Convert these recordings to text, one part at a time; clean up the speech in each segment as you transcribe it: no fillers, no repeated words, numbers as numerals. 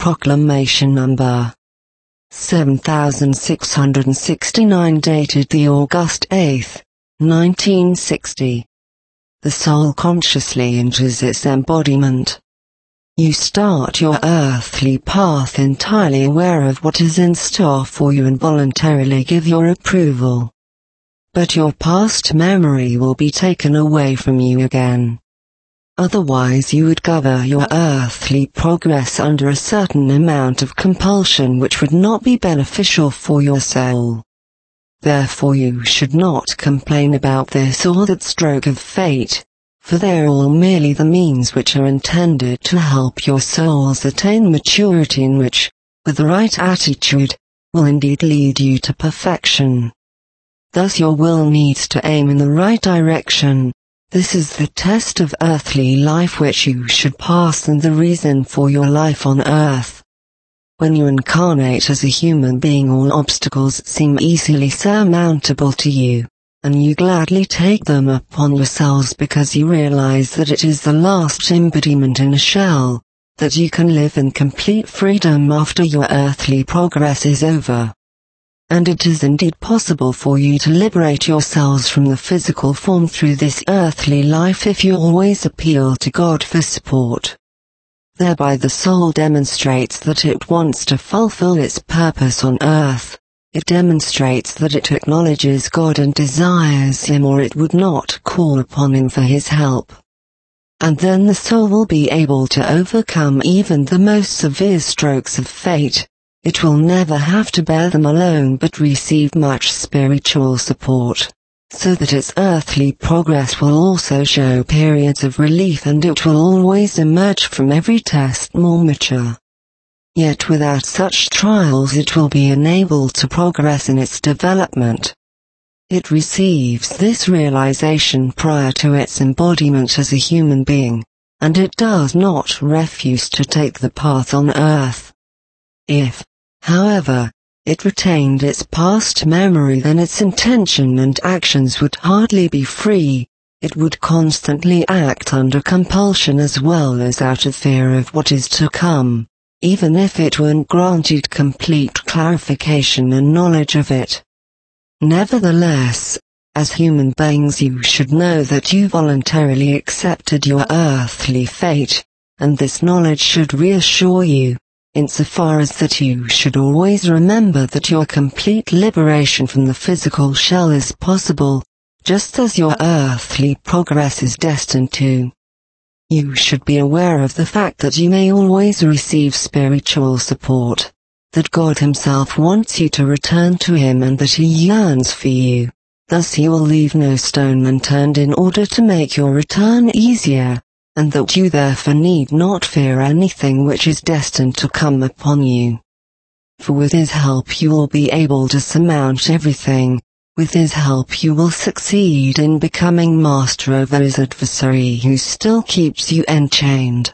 Proclamation Number 7669, dated the August 8, 1960. The soul consciously enters its embodiment. You start your earthly path entirely aware of what is in store for you and voluntarily give your approval. But your past memory will be taken away from you again. Otherwise you would govern your earthly progress under a certain amount of compulsion which would not be beneficial for your soul. Therefore you should not complain about this or that stroke of fate, for they are all merely the means which are intended to help your souls attain maturity in which, with the right attitude, will indeed lead you to perfection. Thus your will needs to aim in the right direction. This is the test of earthly life which you should pass and the reason for your life on earth. When you incarnate as a human being, all obstacles seem easily surmountable to you, and you gladly take them upon yourselves because you realize that it is the last embodiment in a shell, that you can live in complete freedom after your earthly progress is over. And it is indeed possible for you to liberate yourselves from the physical form through this earthly life if you always appeal to God for support. Thereby the soul demonstrates that it wants to fulfill its purpose on earth. It demonstrates that it acknowledges God and desires Him, or it would not call upon Him for His help. And then the soul will be able to overcome even the most severe strokes of fate. It will never have to bear them alone but receive much spiritual support, so that its earthly progress will also show periods of relief and it will always emerge from every test more mature. Yet without such trials it will be unable to progress in its development. It receives this realization prior to its embodiment as a human being, and it does not refuse to take the path on earth. If, however, it retained its past memory, then its intention and actions would hardly be free. It would constantly act under compulsion as well as out of fear of what is to come, even if it weren't granted complete clarification and knowledge of it. Nevertheless, as human beings you should know that you voluntarily accepted your earthly fate, and this knowledge should reassure you, insofar as that you should always remember that your complete liberation from the physical shell is possible, just as your earthly progress is destined to. You should be aware of the fact that you may always receive spiritual support, that God Himself wants you to return to Him and that He yearns for you. Thus He will leave no stone unturned in order to make your return easier, and that you therefore need not fear anything which is destined to come upon you. For with His help you will be able to surmount everything. With His help you will succeed in becoming master over His adversary who still keeps you enchained.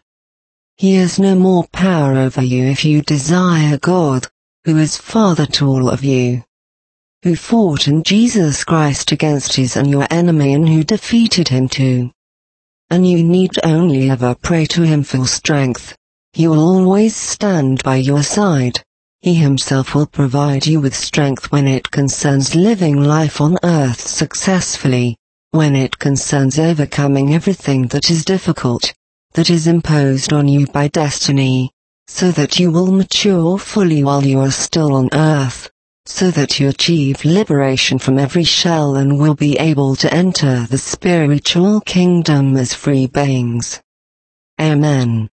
He has no more power over you if you desire God, who is Father to all of you, who fought in Jesus Christ against His and your enemy and who defeated him too. And you need only ever pray to Him for strength. He will always stand by your side. He Himself will provide you with strength when it concerns living life on earth successfully, when it concerns overcoming everything that is difficult, that is imposed on you by destiny, so that you will mature fully while you are still on earth, so that you achieve liberation from every shell and will be able to enter the spiritual kingdom as free beings. Amen.